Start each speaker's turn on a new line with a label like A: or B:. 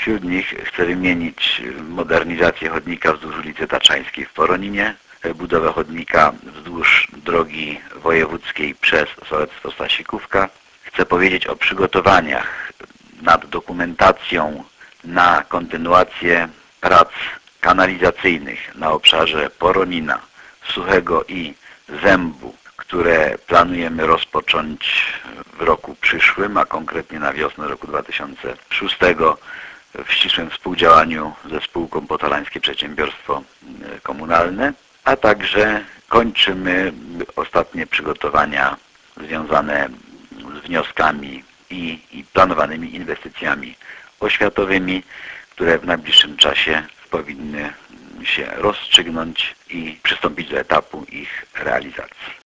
A: Wśród nich chcę wymienić modernizację chodnika wzdłuż ulicy Taczańskiej w Poroninie, budowę chodnika wzdłuż drogi wojewódzkiej przez sołectwo Stasikówka. Chcę powiedzieć o przygotowaniach nad dokumentacją na kontynuację prac kanalizacyjnych na obszarze Poronina, Suchego i Zębu, które planujemy rozpocząć w roku przyszłym, a konkretnie na wiosnę roku 2006 w ścisłym współdziałaniu ze spółką Podhalańskie Przedsiębiorstwo Komunalne, a także kończymy ostatnie przygotowania związane z wnioskami i planowanymi inwestycjami oświatowymi, które w najbliższym czasie powinny się rozstrzygnąć i przystąpić do etapu ich realizacji.